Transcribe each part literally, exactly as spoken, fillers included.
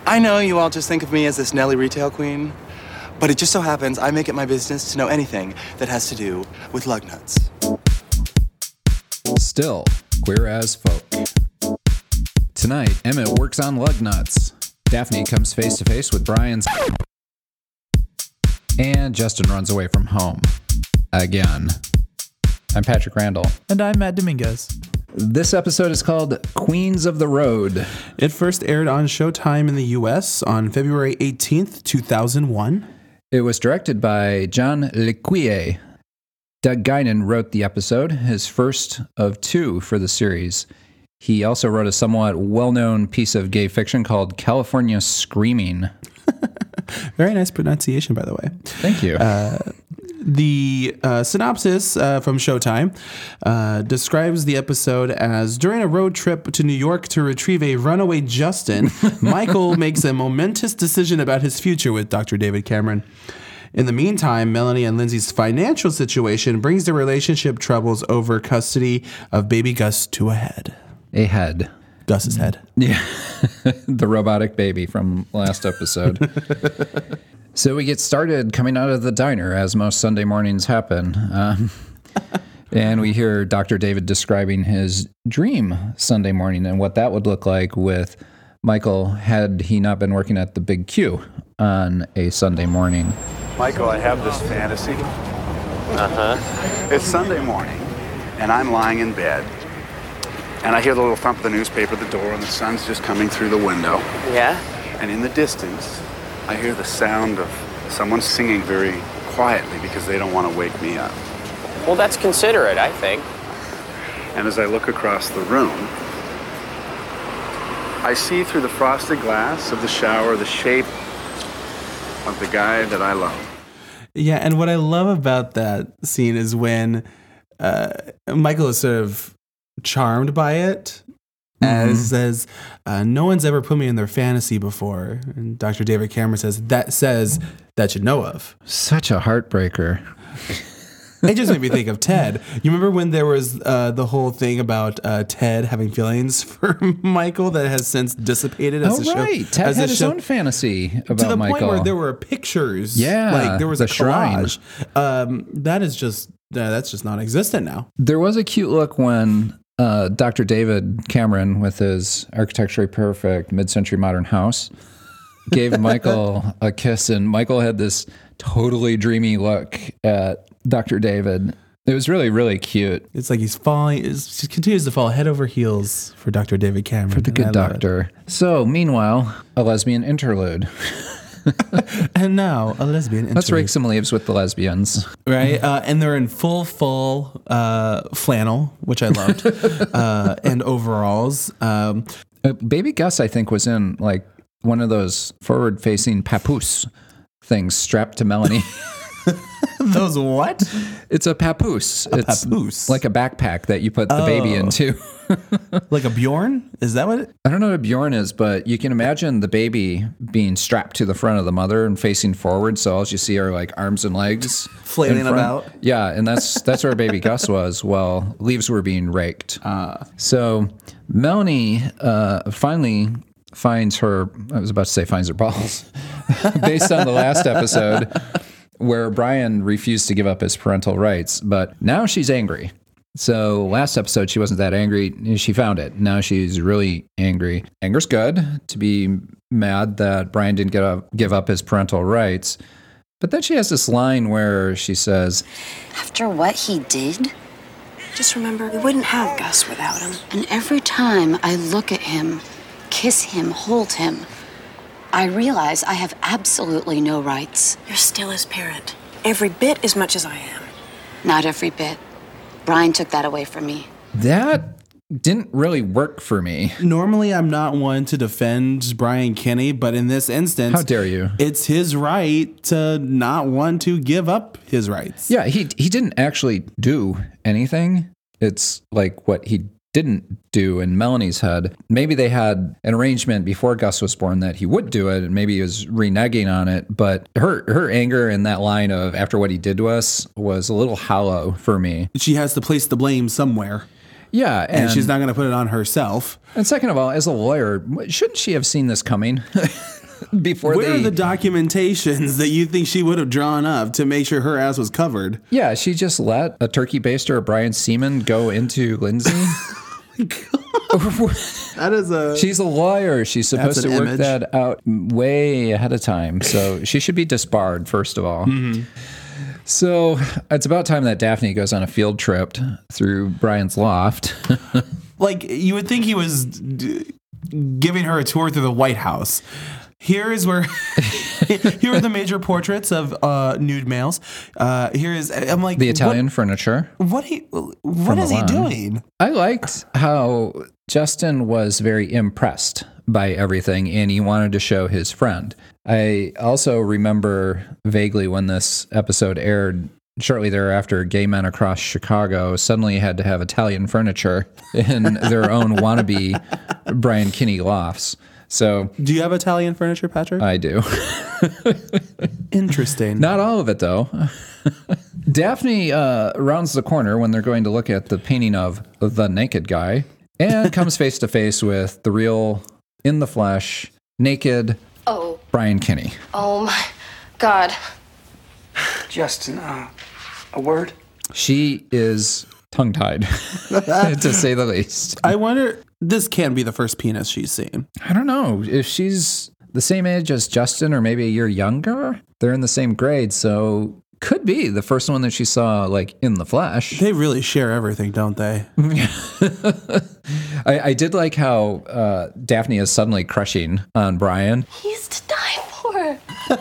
I know you all just think of me as this Nelly retail queen, but it just so happens I make it my business to know anything that has to do with lug nuts. Still, queer as folk. Tonight, Emmett works on lug nuts. Daphne comes face to face with Brian's. And Justin runs away from home. Again. I'm Patrick Randall. And I'm Matt Dominguez. This episode is called Queens of the Road. It first aired on Showtime in the U S on February eighteenth, two thousand one. It was directed by John Lequie. Doug Guinan wrote the episode, his first of two for the series. He also wrote a somewhat well-known piece of gay fiction called California Screaming. Very nice pronunciation, by the way. Thank you. Uh, the uh, synopsis uh, from Showtime uh, describes the episode as, during a road trip to New York to retrieve a runaway Justin, Michael makes a momentous decision about his future with Doctor David Cameron. In the meantime, Melanie and Lindsay's financial situation brings the relationship troubles over custody of baby Gus to a head. A head. Gus's head. Yeah. The robotic baby from last episode. So we get started coming out of the diner, as most Sunday mornings happen. Um, and we hear Doctor David describing his dream Sunday morning and what that would look like with Michael had he not been working at the Big Q on a Sunday morning. Michael, I have this fantasy. Uh-huh. It's Sunday morning, and I'm lying in bed, and I hear the little thump of the newspaper at the door, and the sun's just coming through the window. Yeah? And in the distance, I hear the sound of someone singing very quietly because they don't want to wake me up. Well, that's considerate, I think. And as I look across the room, I see through the frosted glass of the shower the shape of the guy that I love. Yeah, and what I love about that scene is when uh, Michael is sort of charmed by it, as mm-hmm. says, uh, no one's ever put me in their fantasy before. And Doctor David Cameron says, that says that you know of. Such a heartbreaker. It just made me think of Ted. You remember when there was uh, the whole thing about uh, Ted having feelings for Michael that has since dissipated as oh, a show? right. Ted as had his show, own fantasy about Michael. To the Michael. point where there were pictures. Yeah. Like there was the a collage. Um, that is just, uh, that's just non-existent now. There was a cute look when uh, Doctor David Cameron, with his architecturally perfect mid-century modern house, gave Michael a kiss, and Michael had this totally dreamy look at Doctor David. It was really, really cute. It's like he's falling, he continues to fall head over heels for Doctor David Cameron. For the good doctor. So, meanwhile, a lesbian interlude. And now, a lesbian interlude. Let's rake some leaves with the lesbians. Right? Uh, and they're in full, full uh, flannel, which I loved, uh, and overalls. Um, uh, Baby Gus, I think, was in like one of those forward-facing papoose things strapped to Melanie. Those what? It's a papoose. A it's papoose. Like a backpack that you put the oh. baby into. Like a Bjorn? Is that what it? I don't know what a Bjorn is, but you can imagine the baby being strapped to the front of the mother and facing forward, so all you see are like arms and legs flailing about. Yeah, and that's that's where baby Gus was while leaves were being raked. Uh. So Melanie uh, finally finds her, I was about to say finds her balls, based on the last episode where Brian refused to give up his parental rights, but now she's angry. So last episode, she wasn't that angry. She found it. Now she's really angry. Anger's good, to be mad that Brian didn't get up, give up his parental rights. But then she has this line where she says, after what he did, just remember, we wouldn't have Gus without him. And every time I look at him, kiss him, hold him, I realize I have absolutely no rights. You're still his parent. Every bit as much as I am. Not every bit. Brian took that away from me. That didn't really work for me. Normally, I'm not one to defend Brian Kinney, but in this instance... How dare you? It's his right to not want to give up his rights. Yeah, he he didn't actually do anything. It's like what he didn't do in Melanie's head. Maybe they had an arrangement before Gus was born that he would do it, and maybe he was reneging on it. But her her anger in that line of after what he did to us was a little hollow for me. She has to place the blame somewhere. Yeah, and, and, she's not going to put it on herself. And second of all, as a lawyer, shouldn't she have seen this coming before Where they? are the documentations that you think she would have drawn up to make sure her ass was covered? Yeah, she just let a turkey baster or Brian Seaman go into Lindsay. That is a. She's a lawyer. She's supposed That's to an work image. that out way ahead of time. So she should be disbarred, first of all. Mm-hmm. So it's about time that Daphne goes on a field trip through Brian's loft. Like, you would think he was d- giving her a tour through the White House. Here is where, here are the major portraits of uh, nude males. Uh, here is, I'm like, The Italian what, furniture. what, he, what From is he Milan. doing? I liked how Justin was very impressed by everything and he wanted to show his friend. I also remember vaguely when this episode aired, shortly thereafter, gay men across Chicago suddenly had to have Italian furniture in their own wannabe Brian Kinney lofts. So Do you have Italian furniture, Patrick? I do. Interesting. Not all of it, though. Daphne uh, rounds the corner when they're going to look at the painting of the naked guy and comes face to face with the real, in the flesh, naked Oh, Brian Kinney. oh my God. Justin, uh, a word? She is tongue-tied, to say the least. I wonder, this can't be the first penis she's seen. I don't know if she's the same age as Justin or maybe a year younger. They're in the same grade, so could be the first one that she saw, like, in the flesh. They really share everything, don't they? I, I did like how uh, Daphne is suddenly crushing on Brian. He's to die for.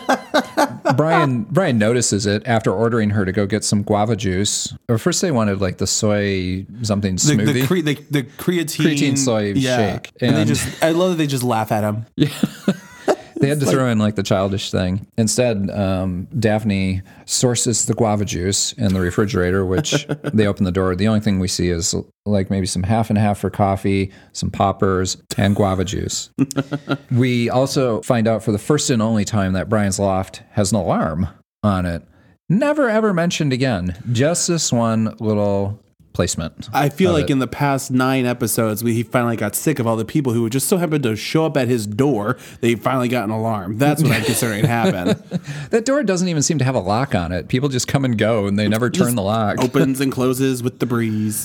Brian Brian notices it after ordering her to go get some guava juice. Or first they wanted like the soy something The, smoothie. the, cre- the, the creatine, Creatine soy shake. And, they And- just, I love that they just laugh at him. They had to throw in like the childish thing. Instead, um, Daphne sources the guava juice in the refrigerator, which they open the door. The only thing we see is like maybe some half and half for coffee, some poppers, and guava juice. We also find out for the first and only time that Brian's loft has an alarm on it. Never ever mentioned again. Just this one little placement. I feel of like it. in the past nine episodes, we he finally got sick of all the people who would just so happen to show up at his door. They finally got an alarm. That's what I'm considering happened. That door doesn't even seem to have a lock on it. People just come and go and they never turn the lock. Opens and closes with the breeze.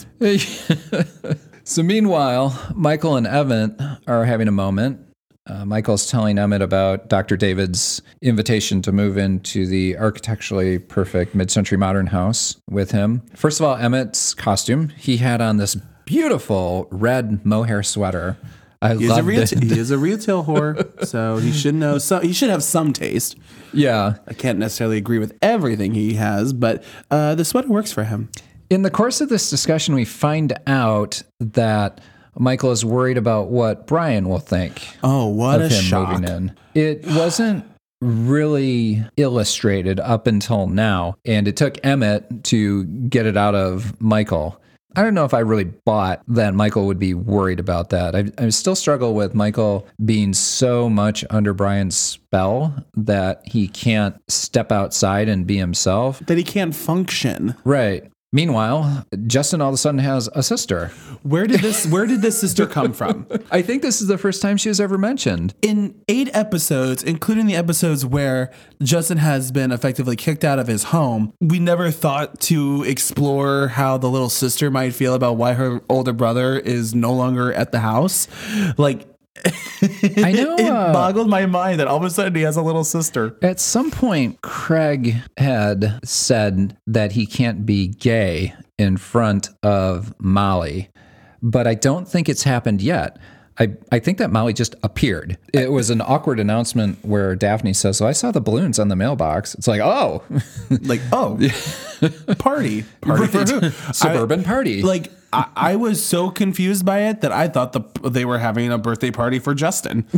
So meanwhile, Michael and Emmett are having a moment. Uh, Michael's telling Emmett about Doctor David's invitation to move into the architecturally perfect mid-century modern house with him. First of all, Emmett's costume. He had on this beautiful red mohair sweater. I He is, a loved reta- it. he is a retail whore, so he should know. So he should have some taste. Yeah. I can't necessarily agree with everything he has, but uh, the sweater works for him. In the course of this discussion, we find out that Michael is worried about what Brian will think. Oh, what of a him shock! moving in. It wasn't really illustrated up until now, and it took Emmett to get it out of Michael. I don't know if I really bought that Michael would be worried about that. I, I still struggle with Michael being so much under Brian's spell that he can't step outside and be himself. That he can't function. Right. Meanwhile, Justin all of a sudden has a sister. Where did this Where did this sister come from? I think this is the first time she was ever mentioned. In eight episodes, including the episodes where Justin has been effectively kicked out of his home, we never thought to explore how the little sister might feel about why her older brother is no longer at the house. Like, I know. it uh, boggled my mind that all of a sudden he has a little sister. At some point, Craig had said that he can't be gay in front of Molly, but I don't think it's happened yet. I, I think that Molly just appeared. It was an awkward announcement where Daphne says, "Oh, I saw the balloons on the mailbox." It's like, oh, Like, oh, party. Party for who? suburban I- party. Like, I, I was so confused by it that I thought the they were having a birthday party for Justin.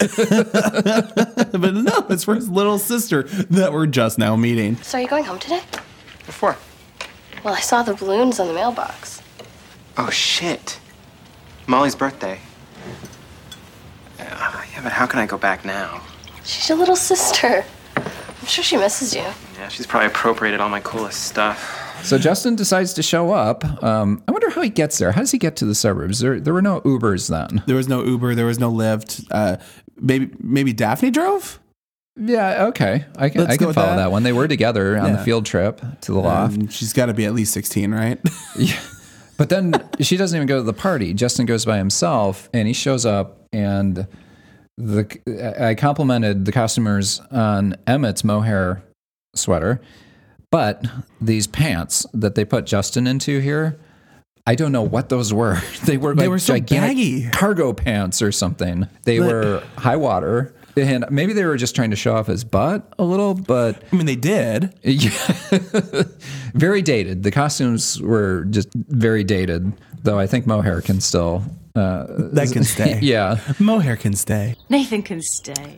But no, it's for his little sister that we're just now meeting. So are you going home today? Before. Well, I saw the balloons on the mailbox. Oh, shit. Molly's birthday. Uh, yeah, but how can I go back now? She's your little sister. I'm sure she misses you. Yeah, she's probably appropriated all my coolest stuff. So Justin decides to show up. Um, I wonder how he gets there. How does he get to the suburbs? There, there were no Ubers then. There was no Uber. There was no Lyft. Uh, maybe maybe Daphne drove? Yeah, okay. I can, Let's I go can with follow that. that. one. They were together on Yeah. the field trip to the loft. Um, she's got to be at least sixteen, right? Yeah. But then she doesn't even go to the party. Justin goes by himself, and he shows up, and the I complimented the costumers on Emmett's mohair sweater, but these pants that they put Justin into here, I don't know what those were. They were like They were so gigantic baggy. cargo pants or something. They But- were high water. And maybe they were just trying to show off his butt a little, but I mean, they did. yeah, very dated. The costumes were just very dated, though I think mohair can still. Uh, That can stay. yeah. Mohair can stay. Nathan can stay.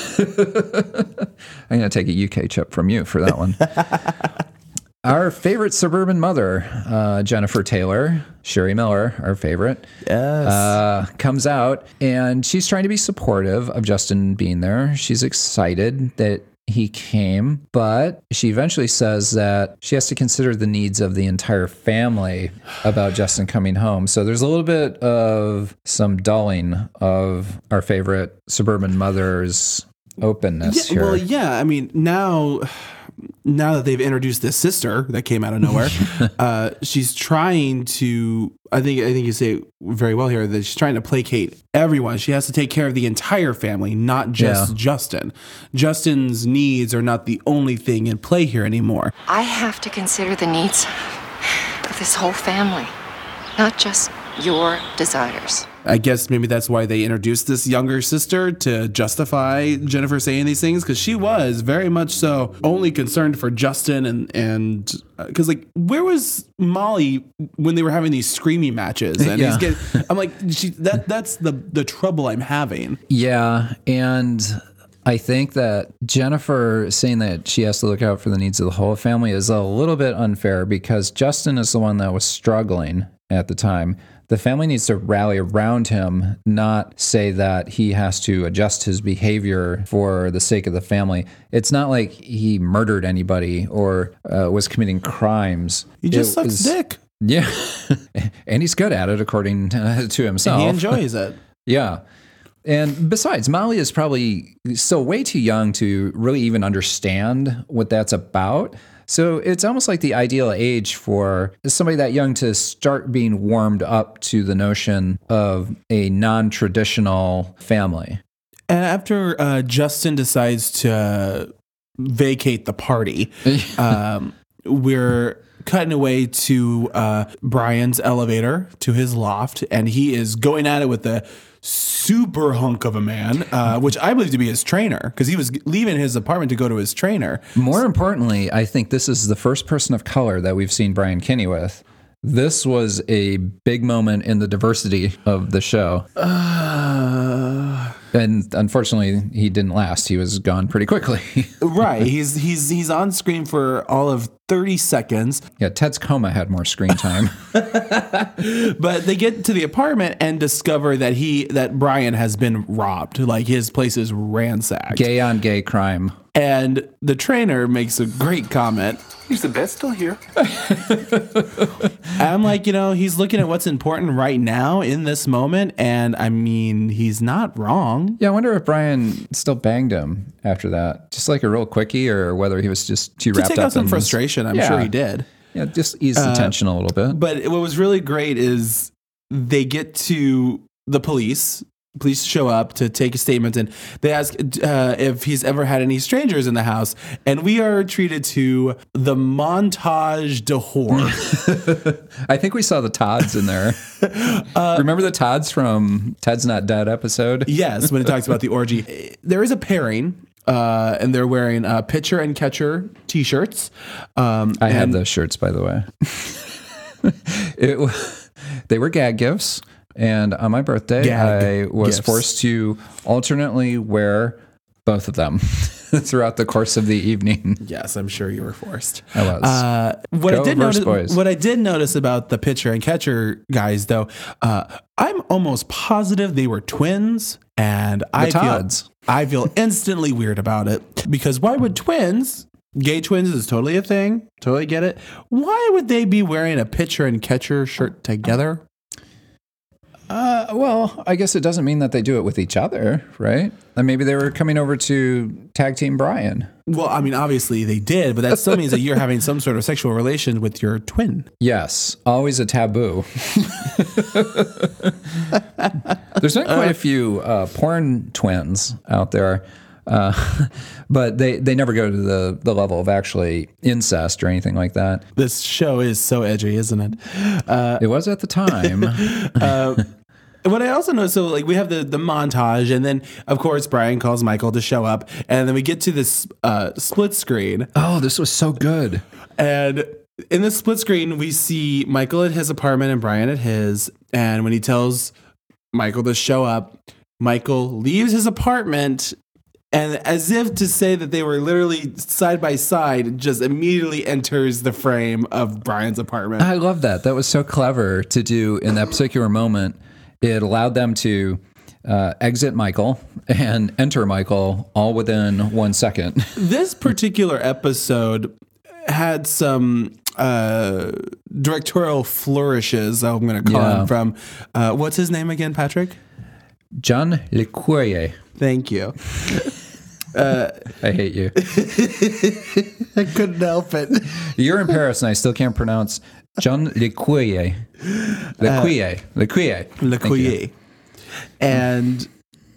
I'm going to take a U K chip from you for that one. Our favorite suburban mother, uh, Jennifer Taylor, Sherry Miller, our favorite, Yes. uh, comes out, and she's trying to be supportive of Justin being there. She's excited that he came, but she eventually says that she has to consider the needs of the entire family about Justin coming home. So there's a little bit of some dulling of our favorite suburban mother's openness Yeah, here. well, yeah. I mean, now, now that they've introduced this sister that came out of nowhere, uh, she's trying to. I think I think you say it very well here that she's trying to placate everyone. She has to take care of the entire family, not just Yeah. Justin. Justin's needs are not the only thing in play here anymore. I have to consider the needs of this whole family, not just your desires. I guess maybe that's why they introduced this younger sister to justify Jennifer saying these things, because she was very much so only concerned for Justin and and because uh, like where was Molly when they were having these screaming matches? And Yeah. he's getting, I'm like she, that that's the the trouble I'm having. Yeah, and I think that Jennifer saying that she has to look out for the needs of the whole family is a little bit unfair, because Justin is the one that was struggling at the time. The family needs to rally around him, not say that he has to adjust his behavior for the sake of the family. It's not like he murdered anybody or uh, was committing crimes. He just It sucks was- dick. Yeah, and he's good at it, according to, to himself. And he enjoys it. Yeah. And besides, Molly is probably still way too young to really even understand what that's about. So it's almost like the ideal age for somebody that young to start being warmed up to the notion of a non-traditional family. And after uh, Justin decides to vacate the party, um, we're cutting away to uh, Brian's elevator to his loft, and he is going at it with a super hunk of a man, uh, which I believe to be his trainer, because he was leaving his apartment to go to his trainer. More importantly, I think this is the first person of color that we've seen Brian Kinney with. This was a big moment in the diversity of the show. Uh, and unfortunately, he didn't last. He was gone pretty quickly. right. He's he's he's on screen for all of thirty seconds. Yeah, Ted's coma had more screen time. But they get to the apartment and discover that he that Brian has been robbed. Like his place is ransacked. Gay on gay crime. And the trainer makes a great comment. Is the bed still here? I'm like, you know, he's looking at what's important right now in this moment. And I mean, he's not wrong. Yeah, I wonder if Brian still banged him after that. Just like a real quickie, or whether he was just too To wrapped take up out some in frustration, I'm Yeah. sure he did. Yeah, just ease the Uh, tension a little bit. But what was really great is they get to the police. Police show up to take a statement, and they ask uh, if he's ever had any strangers in the house. And we are treated to the montage de horror. I think we saw the Todds in there. Uh, Remember the Todds from Ted's Not Dead episode? Yes, when it talks about the orgy. There is a pairing, uh, and they're wearing uh, pitcher and catcher T-shirts. Um, I have and- those shirts, by the way. it, wa- they were gag gifts. And on my birthday, Gag I was gifts. forced to alternately wear both of them throughout the course of the evening. Yes, I'm sure you were forced. I was. Uh, what Go I did Verse notice, Boys. what I did notice about the pitcher and catcher guys, though, uh, I'm almost positive they were twins, and I Todds. feel I feel instantly weird about it, because why would twins Gay twins is totally a thing. Totally get it. Why would they be wearing a pitcher and catcher shirt together? Uh, well, I guess it doesn't mean that they do it with each other, right? And maybe they were coming over to tag team Brian. Well, I mean, obviously they did, but that still means that you're having some sort of sexual relation with your twin. Yes, always a taboo. There's been quite a few uh, porn twins out there, uh, but they, they never go to the, the level of actually incest or anything like that. This show is so edgy, isn't it? Uh, it was at the time. uh, What I also know, so like we have the, the montage, and then of course Brian calls Michael to show up, and then we get to this uh, split screen. Oh, this was so good. And in the split screen, we see Michael at his apartment and Brian at his. And when he tells Michael to show up, Michael leaves his apartment, and as if to say that they were literally side by side, just immediately enters the frame of Brian's apartment. I love that. That was so clever to do in that particular moment. It allowed them to uh, exit Michael and enter Michael all within one second. This particular episode had some uh, directorial flourishes, I'm going to call Yeah. him, from, uh, what's his name again, Patrick? John Le Courrier. Thank you. Uh, I hate you. I couldn't help it. You're in Paris and I still can't pronounce John Le Courrier. Le Courrier. Le Courrier. Le Courrier. And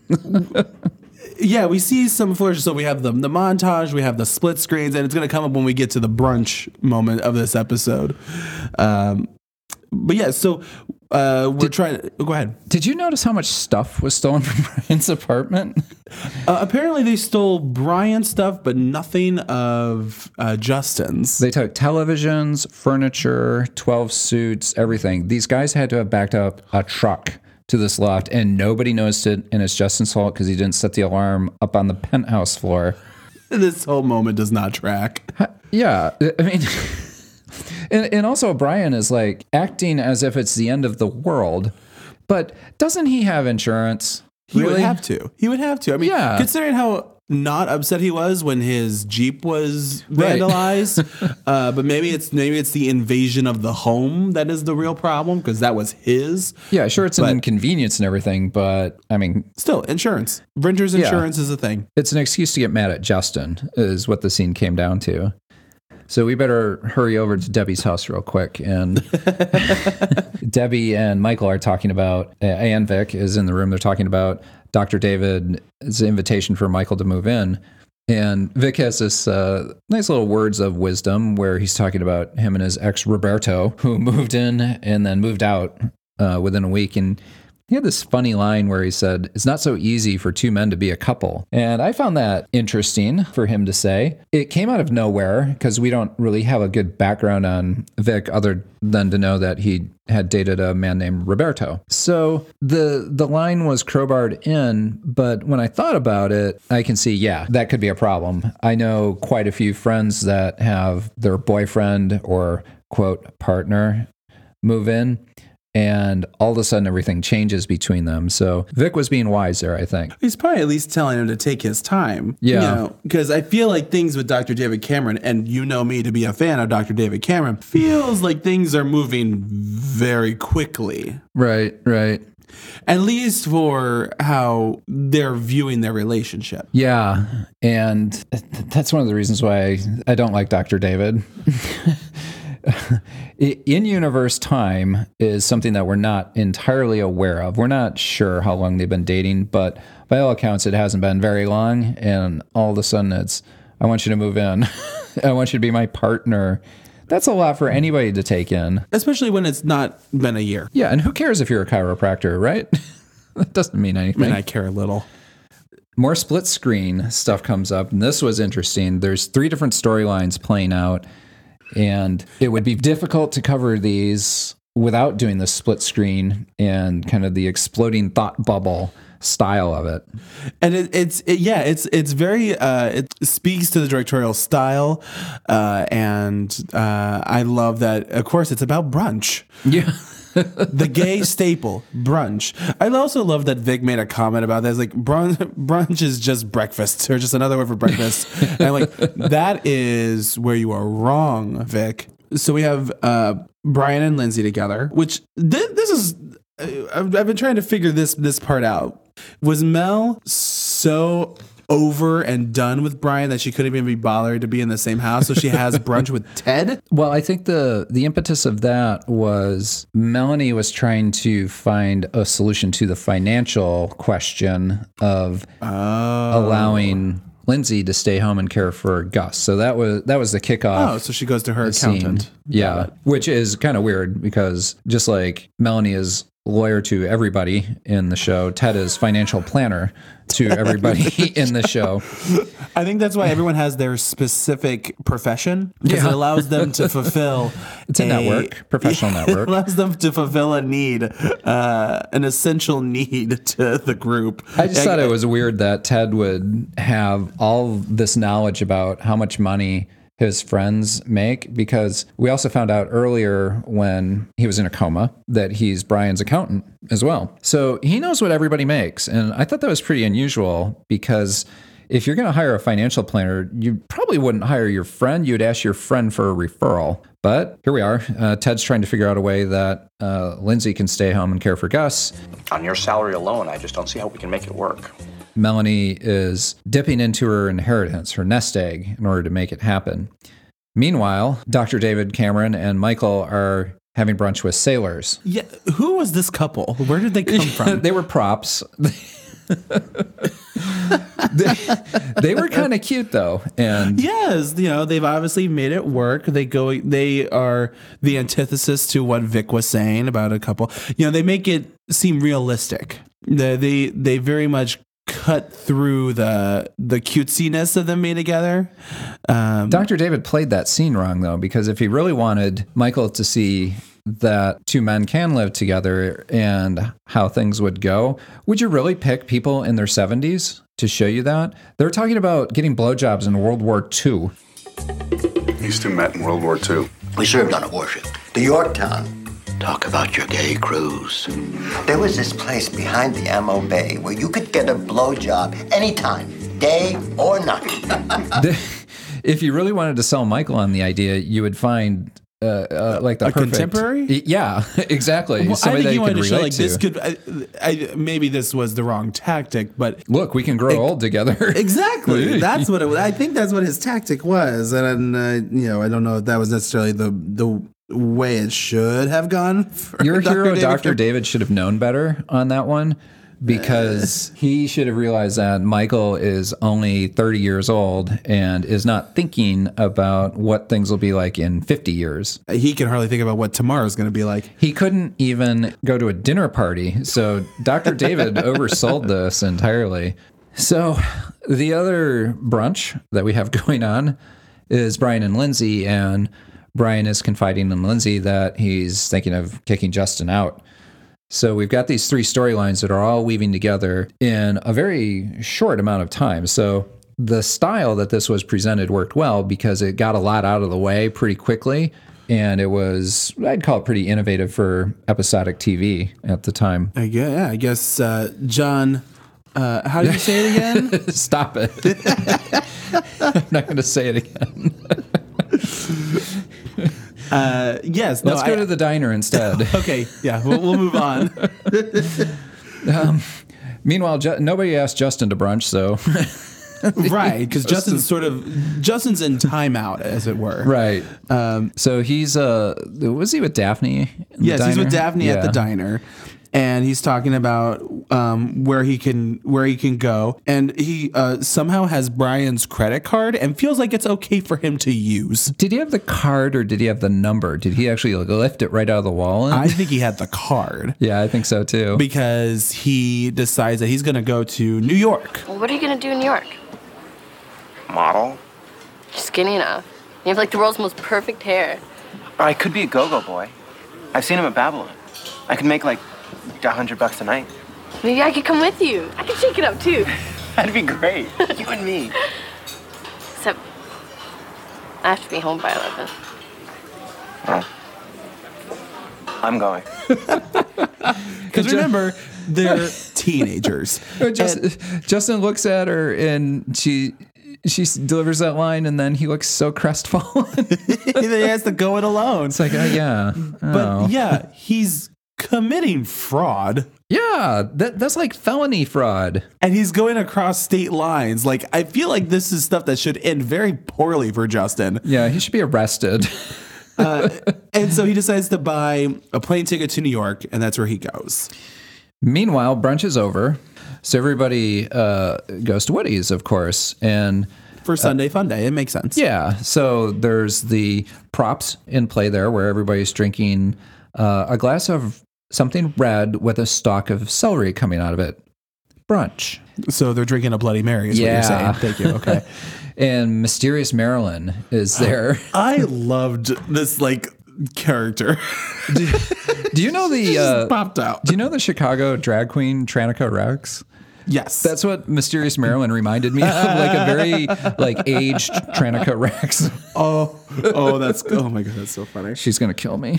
yeah, we see some flourishes. So we have the, the montage, we have the split screens, and it's going to come up when we get to the brunch moment of this episode. Um, but yeah, so uh, we're did, trying to go ahead. Did you notice how much stuff was stolen from Brian's apartment? Uh, apparently, they stole Brian's stuff, but nothing of uh, Justin's. They took televisions, furniture, twelve suits, everything. These guys had to have backed up a truck to this loft, and nobody noticed it, and it's Justin's fault because he didn't set the alarm up on the penthouse floor. This whole moment does not track. Yeah, I mean... And, and also Brian is like acting as if it's the end of the world, but doesn't he have insurance? He Really? would have to. He would have to. I mean, Yeah. considering how not upset he was when his Jeep was Right. vandalized, uh, but maybe it's maybe it's the invasion of the home that is the real problem because that was his. Yeah, sure, it's an But- inconvenience and everything, but I mean, Still, insurance. Renter's Yeah. insurance is a thing. it's an excuse to get mad at Justin, is what the scene came down to. So we better hurry over to Debbie's house real quick. And Debbie and Michael are talking about, uh, and Vic is in the room. They're talking about Doctor David's invitation for Michael to move in. And Vic has this uh, nice little words of wisdom where he's talking about him and his ex Roberto, who moved in and then moved out uh, within a week. And he had this funny line where he said, "It's not so easy for two men to be a couple." And I found that interesting for him to say. It came out of nowhere because we don't really have a good background on Vic other than to know that he had dated a man named Roberto. So the the line was crowbarred in, but when I thought about it, I can see, yeah, that could be a problem. I know quite a few friends that have their boyfriend or quote partner move in, and all of a sudden everything changes between them. So Vic was being wise there, I think. He's probably at least telling him to take his time. Yeah. You know, because I feel like things with Doctor David Cameron, and you know me to be a fan of Doctor David Cameron, feels like things are moving very quickly. Right, right. At least for how they're viewing their relationship. Yeah, and that's one of the reasons why I, I don't like Doctor David. In-universe time is something that we're not entirely aware of. We're not sure how long they've been dating, but by all accounts, it hasn't been very long. And all of a sudden, it's, I want you to move in. I want you to be my partner. That's a lot for anybody to take in. Especially when it's not been a year. Yeah, and who cares if you're a chiropractor, right? That doesn't mean anything. I mean, I care a little. More split screen stuff comes up, and this was interesting. There's three different storylines playing out. And it would be difficult to cover these without doing the split screen and kind of the exploding thought bubble style of it. And it, it's it, yeah, it's it's very uh, it speaks to the directorial style, uh, and uh, I love that. Of course, it's about brunch. Yeah. The gay staple, brunch. I also love that Vic made a comment about this. Like, brunch, brunch is just breakfast, or just another word for breakfast. And like, that is where you are wrong, Vic. So we have uh, Brian and Lindsay together, which th- this is, I've, I've been trying to figure this this part out. Was Mel so over and done with Brian that she couldn't even be bothered to be in the same house, so she has brunch with Ted? Well, I think the the impetus of that was Melanie was trying to find a solution to the financial question of oh. allowing Lindsay to stay home and care for Gus. So that was that was the kickoff. Oh, so she goes to her accountant. Scene. Yeah, which is kind of weird because just like Melanie is lawyer to everybody in the show, Ted is financial planner to everybody in the show. I think that's why everyone has their specific profession, because Yeah. it allows them to fulfill It's a network, professional It network. allows them to fulfill a need, uh, an essential need to the group. I just thought it was weird that Ted would have all this knowledge about how much money his friends make, because we also found out earlier when he was in a coma that he's Brian's accountant as well. So he knows what everybody makes. And I thought that was pretty unusual, because if you're going to hire a financial planner, you probably wouldn't hire your friend. You'd ask your friend for a referral. But here we are. Uh, Ted's trying to figure out a way that uh, Lindsay can stay home and care for Gus. On your salary alone, I just don't see how we can make it work. Melanie is dipping into her inheritance, her nest egg, in order to make it happen. Meanwhile, Doctor David Cameron and Michael are having brunch with sailors. Yeah, who was this couple? Where did they come from? They were props. they, they were kind of cute though, and yes, you know, they've obviously made it work. They go, they are the antithesis to what Vic was saying about a couple. You know, they make it seem realistic. They they, they very much cut through the the cutesiness of them being together. Um, Doctor David played that scene wrong though, because if he really wanted Michael to see that two men can live together and how things would go, would you really pick people in their seventies to show you that? They're talking about getting blowjobs in World War Two. These two met in World War Two. We served on a warship, the Yorktown. Talk about your gay cruise. There was this place behind the ammo bay where you could get a blowjob anytime, day or night. If you really wanted to sell Michael on the idea, you would find uh, uh, like the a perfect contemporary. Yeah, exactly. Well, Somebody I think that you you could wanted to show relate like to. this could. I, I, maybe this was the wrong tactic, but look, we can grow it, old together. Exactly. That's what it was. I think that's what his tactic was, and uh, you know, I don't know if that was necessarily the the. way it should have gone. Your Doctor hero, David Doctor David, should have known better on that one, because he should have realized that Michael is only thirty years old and is not thinking about what things will be like in fifty years. He can hardly think about what tomorrow's going to be like. He couldn't even go to a dinner party. So Doctor David oversold this entirely. So the other brunch that we have going on is Brian and Lindsay, and Brian is confiding in Lindsay that he's thinking of kicking Justin out. So we've got these three storylines that are all weaving together in a very short amount of time. So the style that this was presented worked well because it got a lot out of the way pretty quickly. And it was, I'd call it pretty innovative for episodic T V at the time. I guess, yeah, I guess uh, John, uh, how did you say it again? Stop it. I'm not going to say it again. Uh, yes. Let's no, go I, to the diner instead. Okay. Yeah. We'll, we'll move on. um, meanwhile, Ju- nobody asked Justin to brunch, so. Right. Because Justin's sort of, Justin's in timeout, as it were. Right. Um, so he's, uh, was he with Daphne? in the yes, he's with diner? Daphne Yeah. at the diner. And he's talking about um, where he can where he can go, and he uh, somehow has Brian's credit card and feels like it's okay for him to use. Did he have the card or did he have the number? Did he actually like, lift it right out of the wallet? I think he had the card. Yeah, I think so too. Because he decides that he's going to go to New York. Well, what are you going to do in New York? Model? You're skinny enough. You have like the world's most perfect hair. Or I could be a go-go boy. I've seen him at Babylon. I could make like a hundred bucks a night. Maybe I could come with you. I could shake it up too. That'd be great. You and me. Except I have to be home by eleven. Oh. I'm going. Because remember, they're teenagers. Just, Justin looks at her and she she delivers that line, and then he looks so crestfallen. He has to go it alone. It's like, oh, yeah. But Oh. yeah, he's committing fraud. Yeah, that that's like felony fraud. And he's going across state lines. Like, I feel like this is stuff that should end very poorly for Justin. Yeah, he should be arrested. uh, and so he decides to buy a plane ticket to New York, and that's where he goes. Meanwhile, brunch is over. So everybody uh, goes to Woody's, of course. And for Sunday Fun Day, it makes sense. Yeah. So there's the props in play there where everybody's drinking uh, a glass of something red with a stalk of celery coming out of it. Brunch. So they're drinking a Bloody Mary is yeah. what you're saying. Thank you. Okay. And Mysterious Marilyn is there. I loved this, like, character. do, do you know the uh, popped out? Do you know the Chicago drag queen Tranica Rex? Yes, that's what Mysterious Marilyn reminded me of, like a very like aged Tranica Rex. Oh, oh, that's oh my god, that's so funny. She's gonna kill me.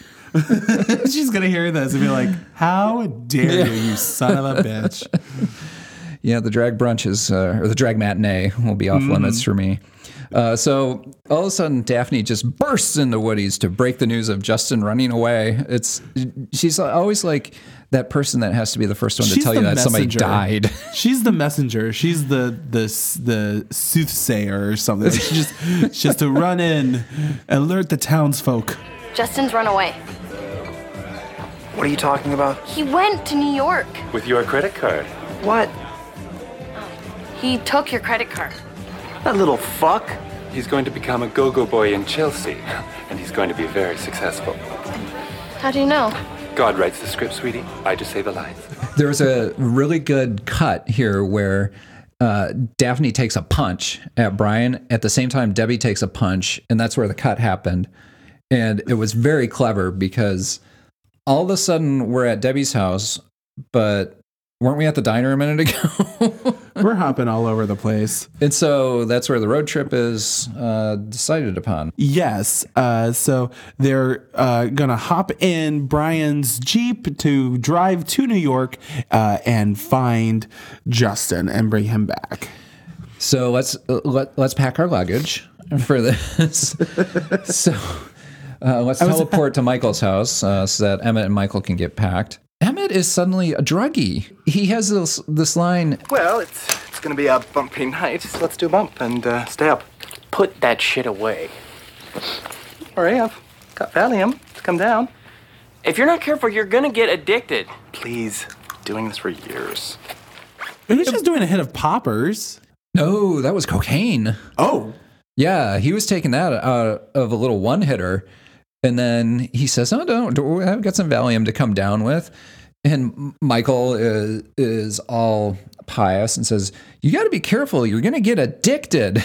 She's gonna hear this and be like, "How dare you, you son of a bitch!" Yeah, the drag brunch is, uh, or the drag matinee will be off mm. limits for me. Uh, so all of a sudden, Daphne just bursts into Woody's to break the news of Justin running away. It's she's always like that person that has to be the first one to she's tell you that messenger. somebody died. She's the messenger. She's the the the soothsayer or something. Like she just she has to run in, alert the townsfolk. Justin's run away. What are you talking about? He went to New York. With your credit card. What? He took your credit card. That little fuck. He's going to become a go-go boy in Chelsea, and he's going to be very successful. How do you know? God writes the script, sweetie. I just say the lines. There was a really good cut here where uh, Daphne takes a punch at Brian. At the same time, Debbie takes a punch, and that's where the cut happened. And it was very clever because all of a sudden we're at Debbie's house, but weren't we at the diner a minute ago? We're hopping all over the place. And so that's where the road trip is uh, decided upon. Yes. Uh, so they're uh, going to hop in Brian's Jeep to drive to New York uh, and find Justin and bring him back. So let's uh, let, let's pack our luggage for this. so uh, let's teleport to Michael's house uh, so that Emmett and Michael can get packed. Emmett is suddenly a druggie. He has this this line. Well, it's it's gonna be a bumpy night, so let's do a bump and uh, stay up. Put that shit away. Hurry up. Got Valium to come down. If you're not careful, you're gonna get addicted. Please. Doing this for years. He was just doing a hit of poppers. No, that was cocaine. Oh. Yeah, he was taking that out of a little one hitter. And then he says, oh, don't, I've got some Valium to come down with. And Michael is, is all pious and says, you got to be careful. You're going to get addicted.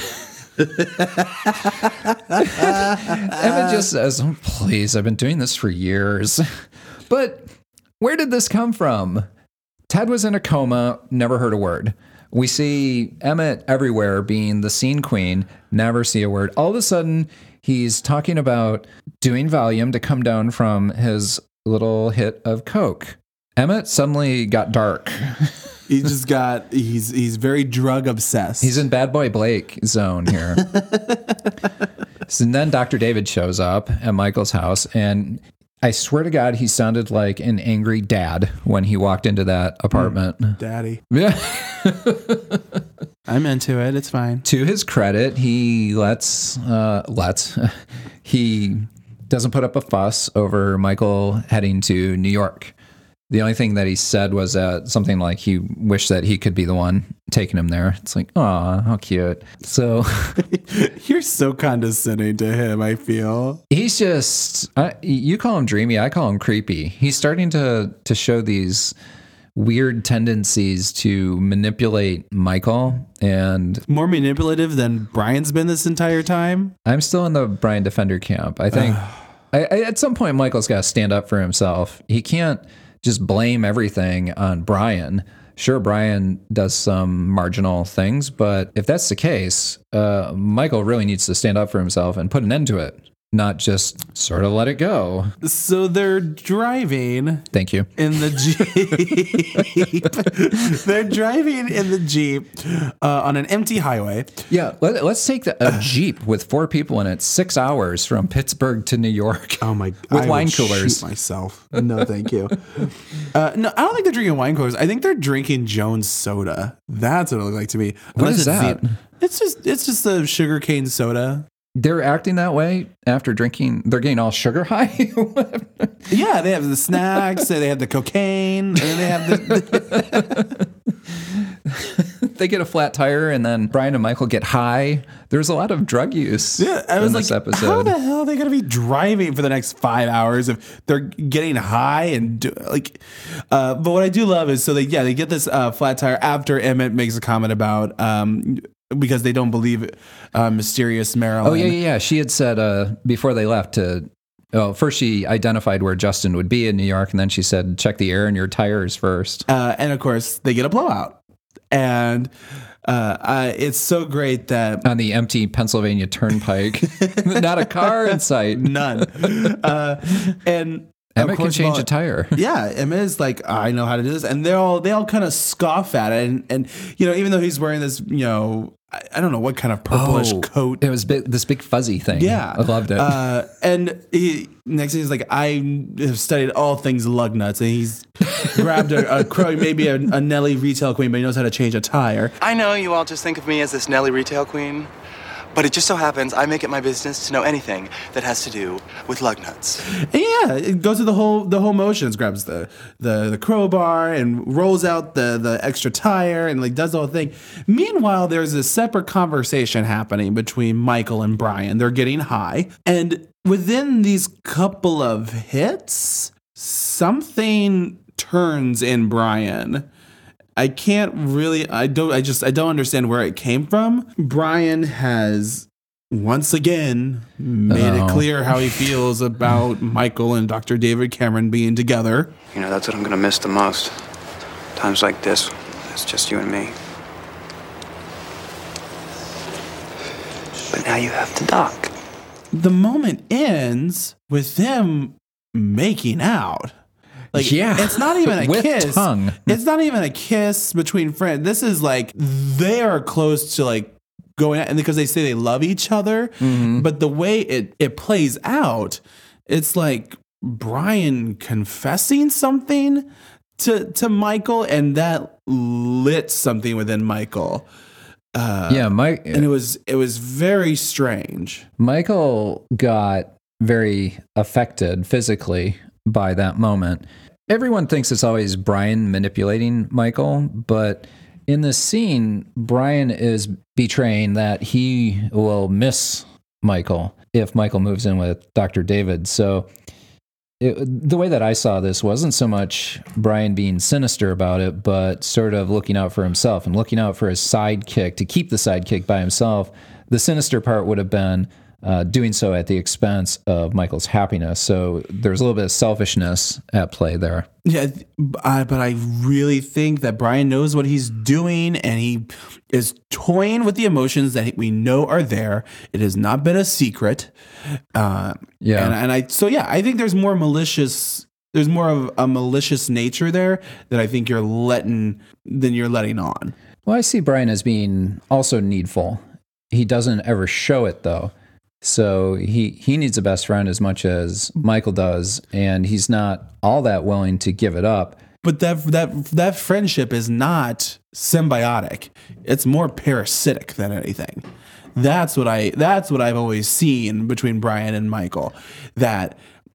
Emmett just says, oh, please, I've been doing this for years. But where did this come from? Ted was in a coma, never heard a word. We see Emmett everywhere being the scene queen, never see a word. All of a sudden, he's talking about doing Valium to come down from his little hit of Coke. Emmett suddenly got dark. He just got, he's he's very drug obsessed. He's in Bad Boy Blake zone here. So then Doctor David shows up at Michael's house, and I swear to God, he sounded like an angry dad when he walked into that apartment. Mm, Daddy. Yeah. I'm into it. It's fine. To his credit, he lets, uh, lets, he doesn't put up a fuss over Michael heading to New York. The only thing that he said was uh, something like he wished that he could be the one taking him there. It's like, aw, how cute. So you're so condescending to him, I feel. He's just, I, you call him dreamy, I call him creepy. He's starting to to show these weird tendencies to manipulate Michael, and more manipulative than Brian's been this entire time. I'm still in the Brian Defender camp. I think I, I, at some point Michael's got to stand up for himself. He can't just blame everything on Brian. Sure, Brian does some marginal things, but if that's the case, uh, Michael really needs to stand up for himself and put an end to it. not just sort of let it go. So they're driving. Thank you. In the Jeep. They're driving in the Jeep uh, on an empty highway. Yeah, let, let's take the, a Jeep with four people in it, six hours from Pittsburgh to New York. Oh my! With I wine would coolers. Shoot myself. No, thank you. uh, no, I don't think they're drinking wine coolers. I think they're drinking Jones soda. That's what it looked like to me. What Unless is it's that? the- it's just it's just a sugarcane soda. They're acting that way after drinking. They're getting all sugar high. Yeah, they have the snacks. They have the cocaine. And then they have the. They get a flat tire, and then Brian and Michael get high. There's a lot of drug use. Yeah, I was in like, this episode. how the hell are they going to be driving for the next five hours if they're getting high and do, like? Uh, but what I do love is so they yeah they get this uh, flat tire after Emmett makes a comment about um, because they don't believe uh, mysterious Marilyn. Oh yeah, yeah, yeah. She had said uh, before they left to. Oh, first she identified where Justin would be in New York, and then she said, "Check the air in your tires first." Uh, and of course, they get a blowout. And uh, I, it's so great that on the empty Pennsylvania Turnpike, not a car in sight, none. Uh, and Emmett can change a tire. Yeah, Emmett is like, I know how to do this, and they all they all kind of scoff at it, and and you know, even though he's wearing this, you know, I, I don't know what kind of purplish Oh, coat. It was big, this big fuzzy thing. Yeah, I loved it. Uh, and he, next thing he's like, I have studied all things lug nuts, and he's grabbed a, a crow, maybe a, a Nelly retail queen, but he knows how to change a tire. I know you all just think of me as this Nelly retail queen, but it just so happens I make it my business to know anything that has to do with lug nuts. And yeah, it goes through the whole the whole motions, grabs the, the the crowbar and rolls out the the extra tire and like does the whole thing. Meanwhile, there's a separate conversation happening between Michael and Brian. They're getting high, and within these couple of hits, something turns in Brian. I can't really, I don't, I just, I don't understand where it came from. Brian has once again made Oh. it clear how he feels about Michael and Doctor David Cameron being together. You know, that's what I'm gonna miss the most. Times like this, it's just you and me. But now you have to dock. The moment ends with them making out. Like, Yeah. it's not even a With kiss. tongue. It's not even a kiss between friends. This is like they are close to like going out, and because they say they love each other, Mm-hmm. but the way it it plays out, it's like Brian confessing something to to Michael, and that lit something within Michael. Uh, yeah, Mike, and it was it was very strange. Michael got very affected physically by that moment. Everyone thinks it's always Brian manipulating Michael, but in this scene, Brian is betraying that he will miss Michael if Michael moves in with Doctor David. So it, the way that I saw this wasn't so much Brian being sinister about it, but sort of looking out for himself and looking out for his sidekick to keep the sidekick by himself. The sinister part would have been uh, doing so at the expense of Michael's happiness. So there's a little bit of selfishness at play there. Yeah, I, but I really think that Brian knows what he's doing, and he is toying with the emotions that we know are there. It has not been a secret. Uh, Yeah. and, and I so yeah, I think there's more malicious. There's more of a malicious nature there that I think you're letting than you're letting on. Well, I see Brian as being also needful. He doesn't ever show it though. So he, he needs a best friend as much as Michael does, and he's not all that willing to give it up. But that that that friendship is not symbiotic. It's more parasitic than anything. That's what I that's what I've always seen between Brian and Michael. That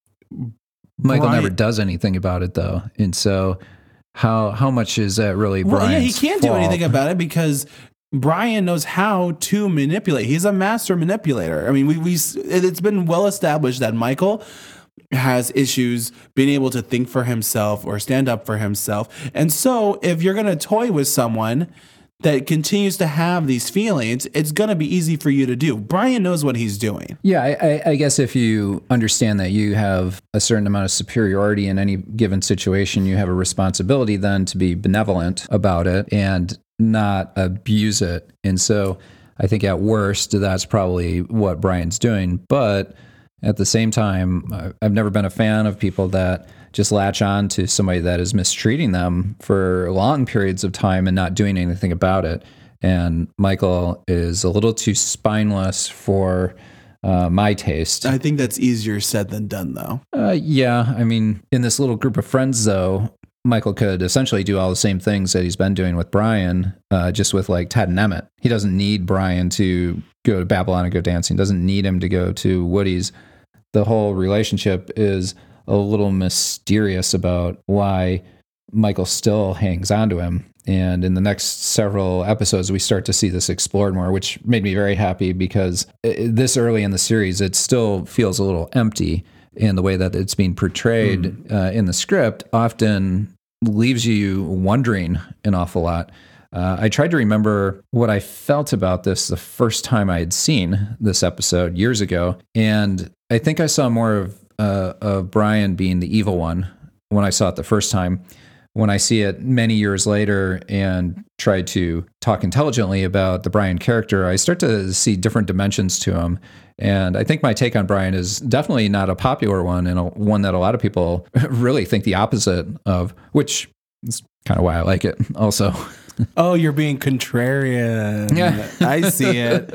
Michael Brian- never does anything about it though. And so how how much is that really Brian's Well, yeah, he can't do fault? anything about it because Brian knows how to manipulate. He's a master manipulator. I mean, we we it's been well established that Michael has issues being able to think for himself or stand up for himself. And so if you're going to toy with someone that continues to have these feelings, it's going to be easy for you to do. Brian knows what he's doing. Yeah, I, I, I guess if you understand that you have a certain amount of superiority in any given situation, you have a responsibility then to be benevolent about it and not abuse it. And so I think at worst, that's probably what Brian's doing. But At the same time, I- I've never been a fan of people that just latch on to somebody that is mistreating them for long periods of time and not doing anything about it. And Michael is a little too spineless for uh, my taste. I think that's easier said than done, though. Uh, yeah, I mean, in this little group of friends, though, Michael could essentially do all the same things that he's been doing with Brian, uh, just with like Ted and Emmett. He doesn't need Brian to go to Babylon and go dancing. Doesn't need him to go to Woody's. The whole relationship is a little mysterious about why Michael still hangs on to him. And in the next several episodes, we start to see this explored more, which made me very happy because this early in the series, it still feels a little empty. And the way that it's being portrayed mm. uh, in the script often leaves you wondering an awful lot. Uh, I tried to remember what I felt about this the first time I had seen this episode years ago. And I think I saw more of, uh, of Brian being the evil one when I saw it the first time. When I see it many years later and try to talk intelligently about the Brian character, I start to see different dimensions to him. And I think my take on Brian is definitely not a popular one, and a, one that a lot of people really think the opposite of, which is kind of why I like it also. Oh, you're being contrarian. Yeah. I see it.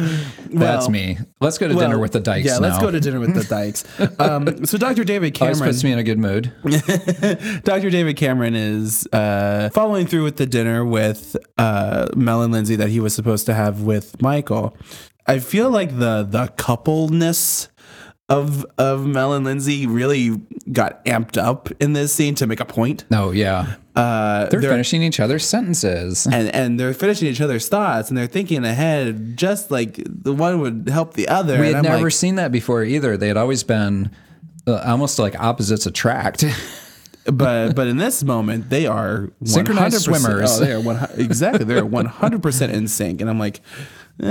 That's Well, me. Let's go to well, dinner with the Dykes Yeah, let's now. go to dinner with the Dykes. Um, so Doctor David Cameron Always puts me in a good mood. Doctor David Cameron is uh, following through with the dinner with uh, Mel and Lindsay that he was supposed to have with Michael. I feel like the the coupleness of of Mel and Lindsay really got amped up in this scene to make a point. Oh yeah. Uh, they're, they're finishing each other's sentences. And and they're finishing each other's thoughts, and they're thinking ahead just like the one would help the other. We and had I'm never like, seen that before either. They had always been uh, almost like opposites attract. but but in this moment, they are synchronized swimmers. Oh, they are one, exactly. They're one hundred percent in sync, and I'm like, uh,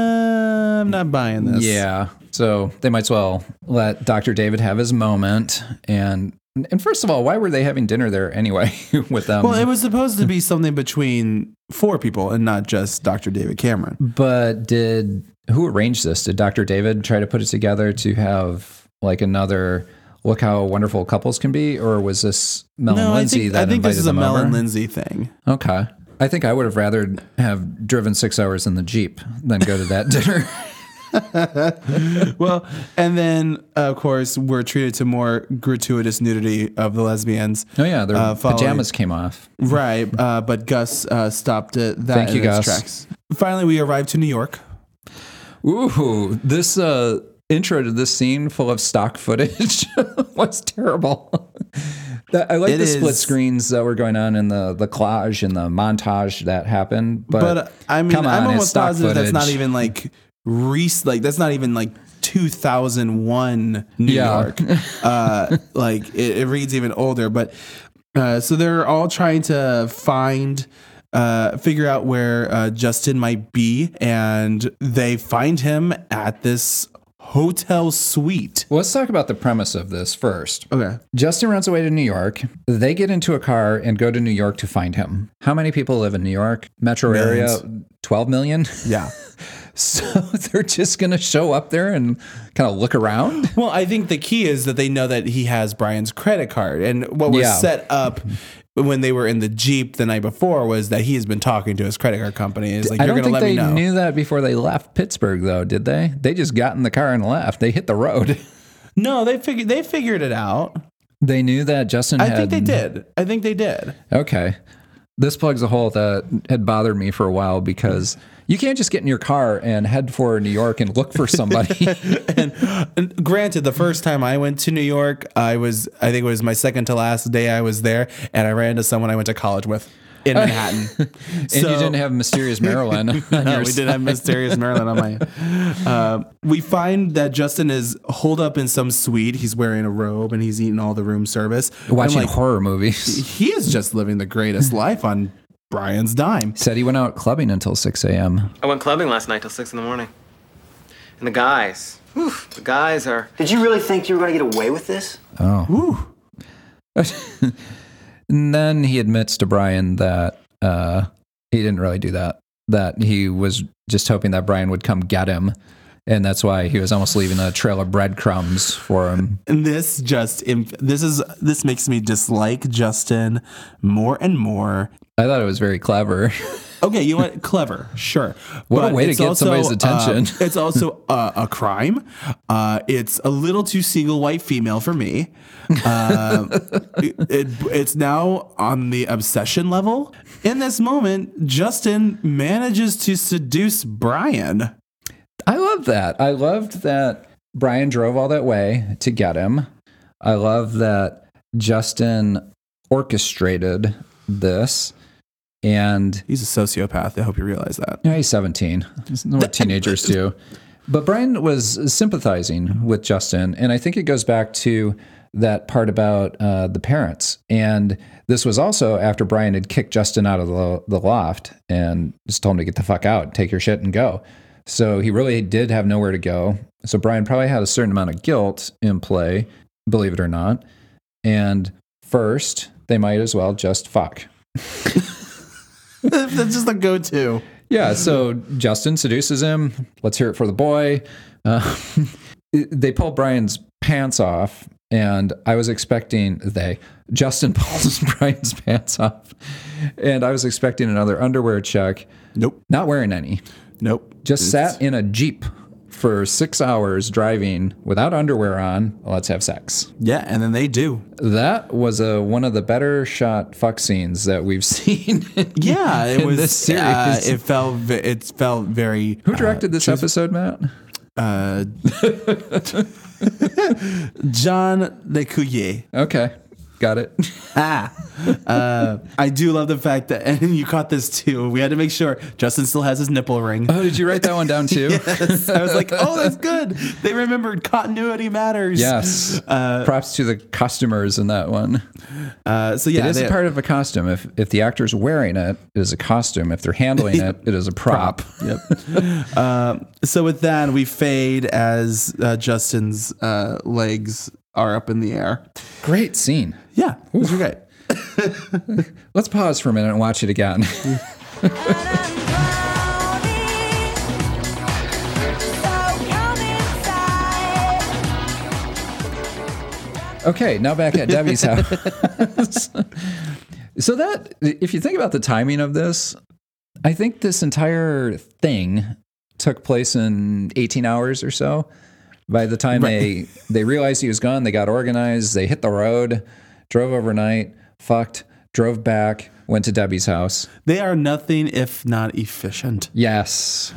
I'm not buying this. Yeah. So they might as well let Doctor David have his moment. And and first of all, why were they having dinner there anyway with them? Well, it was supposed to be something between four people and not just Doctor David Cameron. But did who arranged this? Did Doctor David try to put it together to have like another look how wonderful couples can be, or was this Mel no, and Lindsay I think, that I think invited this is a them Mel over? and Lindsay thing. Okay. I think I would have rather have driven six hours in the Jeep than go to that dinner. Well, and then of course we're treated to more gratuitous nudity of the lesbians. Oh yeah, their uh, following- pajamas came off. Right, uh, but Gus uh, stopped it. That Thank in you, its Gus. tracks. Finally, we arrived to New York. Ooh, this uh, intro to this scene full of stock footage was terrible. That, I like It the split is- screens that were going on in the, the collage and the montage that happened. But, But, uh, I mean, come on, I'm it's almost stock positive that's not footage. even like re- like that's not even like two thousand one New Yeah. York. Uh, like it, it reads even older. But uh, so they're all trying to find. Uh, figure out where uh, Justin might be, and they find him at this hotel suite. Well, let's talk about the premise of this first. Okay. Justin runs away to New York. They get into a car and go to New York to find him. How many people live in New York? Metro Millions. area? twelve million? Yeah. So they're just going to show up there and kind of look around? Well, I think the key is that they know that he has Brian's credit card. And what was Yeah. set up when they were in the Jeep the night before was that he has been talking to his credit card company. It's like, I you're don't going to think let they me know. knew that before they left Pittsburgh, though, did they? They just got in the car and left. They hit the road. No, they figured they figured it out. They knew that Justin I had... think they did. I think they did. Okay. This plugs a hole that had bothered me for a while because you can't just get in your car and head for New York and look for somebody. and, and granted, the first time I went to New York, I was, I think it was my second to last day I was there, and I ran into someone I went to college with in Manhattan. And you didn't have Mysterious Marilyn on No, your we didn't have Mysterious Marilyn on my. Uh, we find that Justin is holed up in some suite. He's wearing a robe and he's eating all the room service. Watching I'm like, horror movies. he is just living the greatest life on Brian's dime. Said he went out clubbing until six a.m. I went clubbing last night till six in the morning. And the guys, whew, the guys are... Did you really think you were going to get away with this? Oh. And then he admits to Brian that uh, he didn't really do that, that he was just hoping that Brian would come get him. And that's why he was almost leaving a trail of breadcrumbs for him. And this just this is this makes me dislike Justin more and more. I thought it was very clever. Okay, you know what? Clever, sure. What But a way to it's get also, somebody's attention. uh, it's also uh, a crime. Uh, it's a little too single white female for me. Uh, it, it, it's now on the obsession level. In this moment, Justin manages to seduce Brian. I love that. I loved that Brian drove all that way to get him. I love that Justin orchestrated this. And he's a sociopath. I hope you realize that. Yeah, he's seventeen. That's what teenagers do. But Brian was sympathizing with Justin. And I think it goes back to that part about uh, the parents. And this was also after Brian had kicked Justin out of the, the loft and just told him to get the fuck out, take your shit and go. So he really did have nowhere to go. So Brian probably had a certain amount of guilt in play, believe it or not. And first, they might as well just fuck. That's just a go-to. Yeah, so Justin seduces him. Let's hear it for the boy. Uh, they pull Brian's pants off, and I was expecting they. Justin pulls Brian's pants off, and I was expecting another underwear check. Nope. Not wearing any. Nope. Just It's- sat in a Jeep for six hours driving without underwear on. Let's have sex. Yeah, and then they do. That was a one of the better shot fuck scenes that we've seen. In, Yeah, it in was. this series. Uh, it felt. ve- It felt very. Who directed this uh, episode, Matt? Uh, John Le Couillet. Okay, got it. Ah, uh, I do love the fact that, and you caught this too. We had to make sure Justin still has his nipple ring. Oh, did you write that one down too? Yes. I was like, oh, that's good. They remembered continuity matters. Yes. Uh, Props to the costumers in that one. Uh, so yeah, it is they- a part of a costume. If if the actor's wearing it, it is a costume. If they're handling it, it is a prop. Yep. um, so with that, we fade as uh, Justin's uh, legs are up in the air. Great scene. Yeah, it was great. Let's pause for a minute and watch it again. Okay, now back at Debbie's house. So that, if you think about the timing of this, I think this entire thing took place in eighteen hours or so. By the time Right. they they realized he was gone, they got organized, they hit the road, drove overnight, fucked, drove back, went to Debbie's house. They are nothing if not efficient. Yes.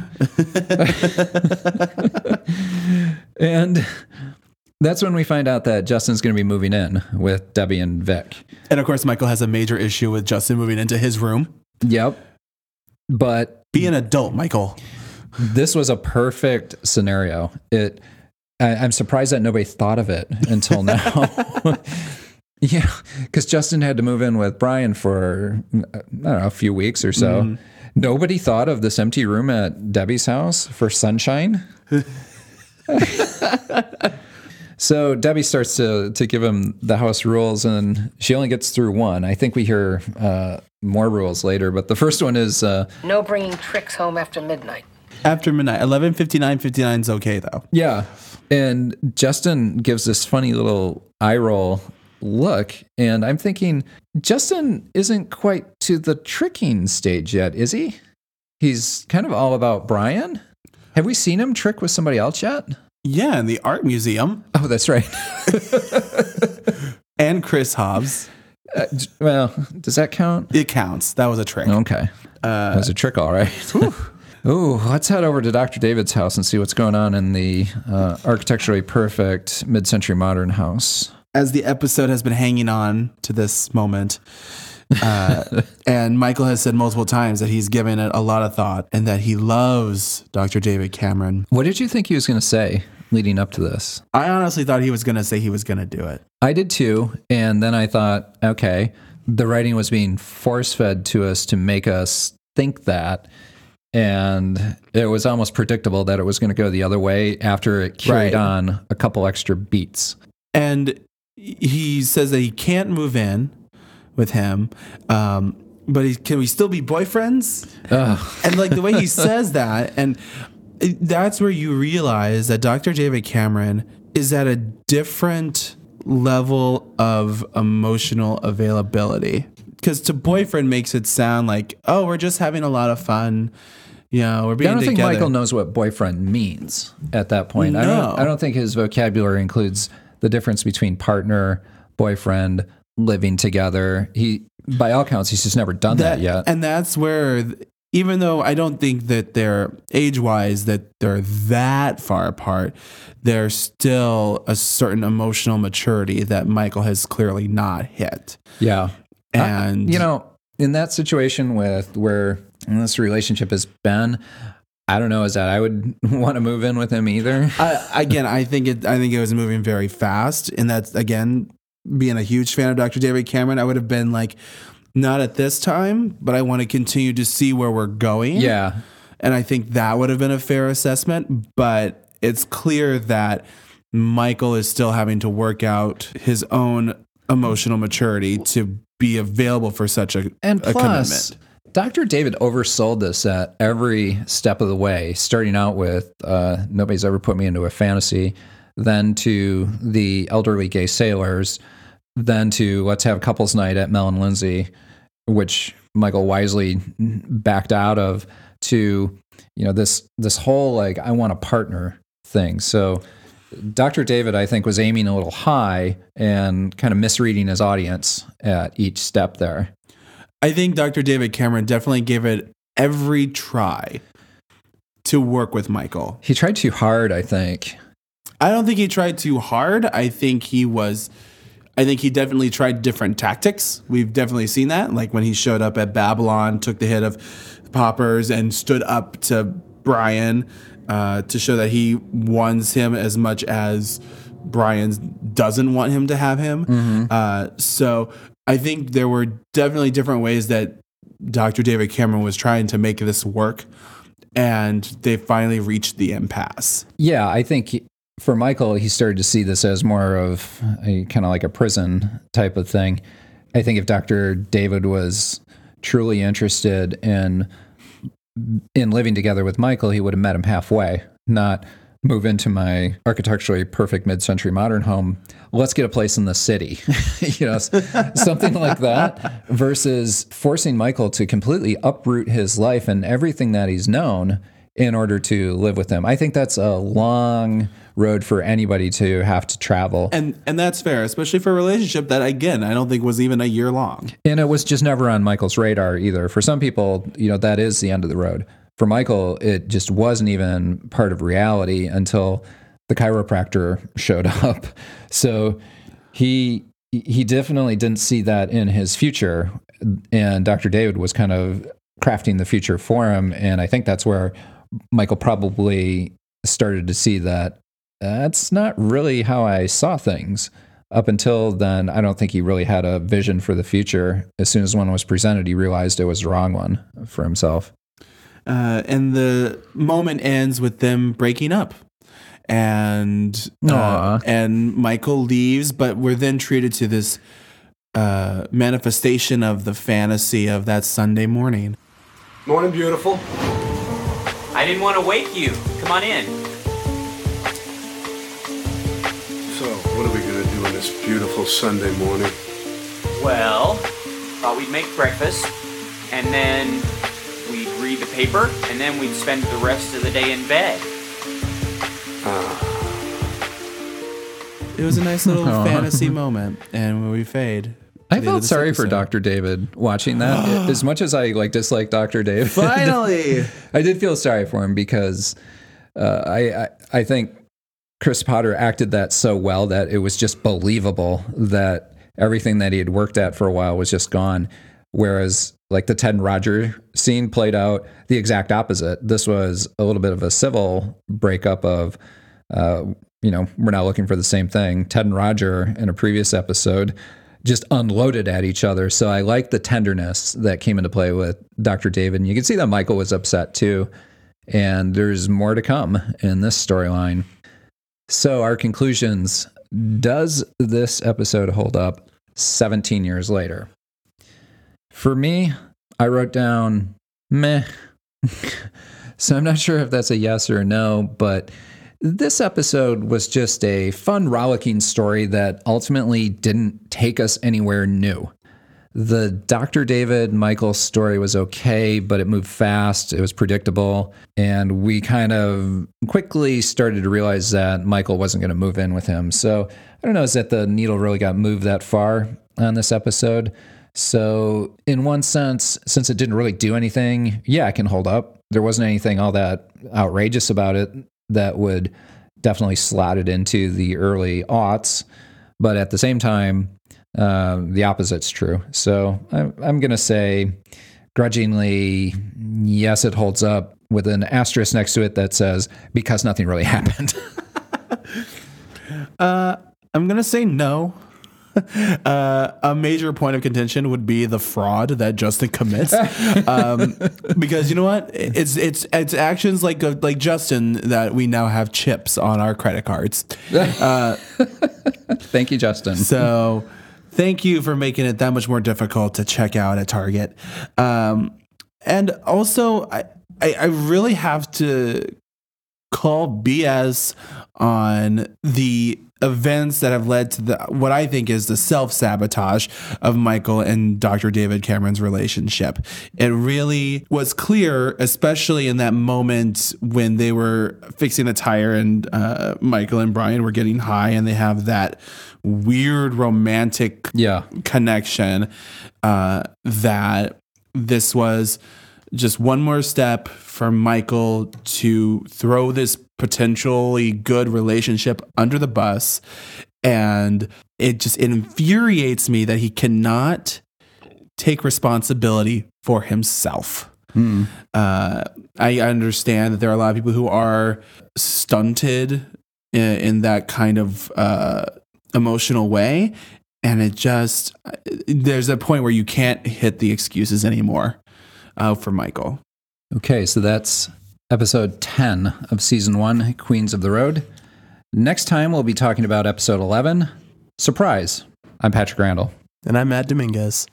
And that's when we find out that Justin's going to be moving in with Debbie and Vic. And of course, Michael has a major issue with Justin moving into his room. Yep. But be an adult, Michael. This was a perfect scenario. It. I, I'm surprised that nobody thought of it until now. Yeah, because Justin had to move in with Brian for, I don't know, a few weeks or so. Mhm. Nobody thought of this empty room at Debbie's house for sunshine. So Debbie starts to to give him the house rules, and she only gets through one. I think we hear uh, more rules later, but the first one is uh, No bringing tricks home after midnight. After midnight, eleven fifty-nine fifty-nine is okay though. yeah. And Justin gives this funny little eye roll look, and I'm thinking Justin isn't quite to the tricking stage yet, is he? He's kind of all about Brian. Have we seen him trick with somebody else yet? Yeah, in the art museum. Oh, that's right. And Chris Hobbs. Uh, d- well, does that count? It counts. That was a trick. Okay. Uh, that was a trick, all right. Ooh, let's head over to Doctor David's house and see what's going on in the uh, architecturally perfect mid-century modern house. As the episode has been hanging on to this moment, uh, and Michael has said multiple times that he's given it a lot of thought and that he loves Doctor David Cameron. What did you think he was going to say leading up to this? I honestly thought he was going to say he was going to do it. I did too. And then I thought, okay, the writing was being force-fed to us to make us think that. And it was almost predictable that it was going to go the other way after it carried Right. on a couple extra beats. And he says that he can't move in with him, um, but he, can we still be boyfriends? Ugh. And like the way he says that, and that's where you realize that Doctor David Cameron is at a different level of emotional availability. Because to boyfriend makes it sound like, oh, we're just having a lot of fun. You know, we're being I don't together. think Michael knows what boyfriend means at that point. No. I don't. I don't think his vocabulary includes the difference between partner, boyfriend, living together. He, by all counts, he's just never done that, that yet. And that's where, even though I don't think that they're age-wise that they're that far apart, there's still a certain emotional maturity that Michael has clearly not hit. Yeah, and I, you know, in that situation with where this relationship has been, I don't know, is that I would want to move in with him either. I, again, I think it. I think it was moving very fast, and that's again being a huge fan of Doctor David Cameron. I would have been like, not at this time, but I want to continue to see where we're going. Yeah, and I think that would have been a fair assessment. But it's clear that Michael is still having to work out his own emotional maturity to be available for such a, and a plus, commitment. Doctor David oversold this at every step of the way, starting out with uh, nobody's ever put me into a fantasy, then to the elderly gay sailors, then to let's have couples night at Mel and Lindsay, which Michael wisely backed out of, to, you know, this this whole like I want a partner thing. So Doctor David, I think, was aiming a little high and kind of misreading his audience at each step there. I think Doctor David Cameron definitely gave it every try to work with Michael. He tried too hard, I think. I don't think he tried too hard. I think he was, I think he definitely tried different tactics. We've definitely seen that. Like when he showed up at Babylon, took the hit of poppers and stood up to Brian uh, to show that he wants him as much as Brian doesn't want him to have him. Mm-hmm. Uh, so I think there were definitely different ways that Doctor David Cameron was trying to make this work, and they finally reached the impasse. Yeah, I think he, for Michael, he started to see this as more of a kind of like a prison type of thing. I think if Doctor David was truly interested in in living together with Michael, he would have met him halfway, not move into my architecturally perfect mid-century modern home. Let's get a place in the city, you know, something like that, versus forcing Michael to completely uproot his life and everything that he's known in order to live with him. I think that's a long road for anybody to have to travel. And and that's fair, especially for a relationship that, again, I don't think was even a year long. And it was just never on Michael's radar either. For some people, you know, that is the end of the road. For Michael, it just wasn't even part of reality until the chiropractor showed up. So he he definitely didn't see that in his future. And Doctor David was kind of crafting the future for him. And I think that's where Michael probably started to see that that's not really how I saw things. Up until then, I don't think he really had a vision for the future. As soon as one was presented, he realized it was the wrong one for himself. Uh, and the moment ends with them breaking up, and uh, and Michael leaves. But we're then treated to this uh, manifestation of the fantasy of that Sunday morning. Morning, beautiful. I didn't want to wake you. Come on in. So, what are we gonna do on this beautiful Sunday morning? Well, thought we'd make breakfast, and then we'd read the paper, and then we'd spend the rest of the day in bed. Ah. It was a nice little fantasy moment, and when we fade. I felt sorry for Doctor David watching that. As much as I like dislike Doctor David, finally, I did feel sorry for him because uh, I, I I think Chris Potter acted that so well that it was just believable that everything that he had worked at for a while was just gone. Whereas like the Ted and Roger scene played out the exact opposite. This was a little bit of a civil breakup of, uh, you know, we're not looking for the same thing. Ted and Roger in a previous episode just unloaded at each other. So I like the tenderness that came into play with Doctor David. And you can see that Michael was upset too. And there's more to come in this storyline. So our conclusions. Does this episode hold up seventeen years later? For me, I wrote down, meh. So I'm not sure if that's a yes or a no, but this episode was just a fun, rollicking story that ultimately didn't take us anywhere new. The Doctor David Michael story was okay, but it moved fast. It was predictable. And we kind of quickly started to realize that Michael wasn't going to move in with him. So I don't know, is that the needle really got moved that far on this episode? So in one sense, since it didn't really do anything, yeah, it can hold up. There wasn't anything all that outrageous about it that would definitely slot it into the early aughts. But at the same time, uh, the opposite's true. So I'm, I'm going to say grudgingly, yes, it holds up with an asterisk next to it that says, because nothing really happened. uh, I'm going to say no. Uh, a major point of contention would be the fraud that Justin commits, um, because you know what? It's it's it's actions like like Justin that we now have chips on our credit cards. Uh, Thank you, Justin. So, thank you for making it that much more difficult to check out at Target. Um, and also, I, I I really have to call B S on the events that have led to the what I think is the self-sabotage of Michael and Doctor David Cameron's relationship. It really was clear, especially in that moment when they were fixing the tire and uh, Michael and Brian were getting high and they have that weird romantic yeah. connection, uh, that this was just one more step for Michael to throw this potentially good relationship under the bus. And it just it infuriates me that he cannot take responsibility for himself. Mm. Uh, I understand that there are a lot of people who are stunted in, in that kind of uh, emotional way. And it just, there's a point where you can't hit the excuses anymore. Uh, for Michael. Okay, so that's episode ten of season one, Queens of the Road. Next time, we'll be talking about episode eleven, Surprise. I'm Patrick Randall. And I'm Matt Dominguez.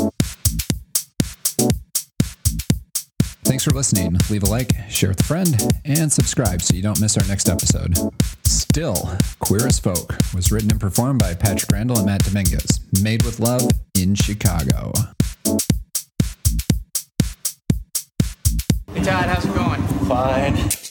Thanks for listening. Leave a like, share with a friend, and subscribe so you don't miss our next episode. Still, Queer as Folk was written and performed by Patrick Randall and Matt Dominguez. Made with love in Chicago. Hey, Todd, how's it going? Fine.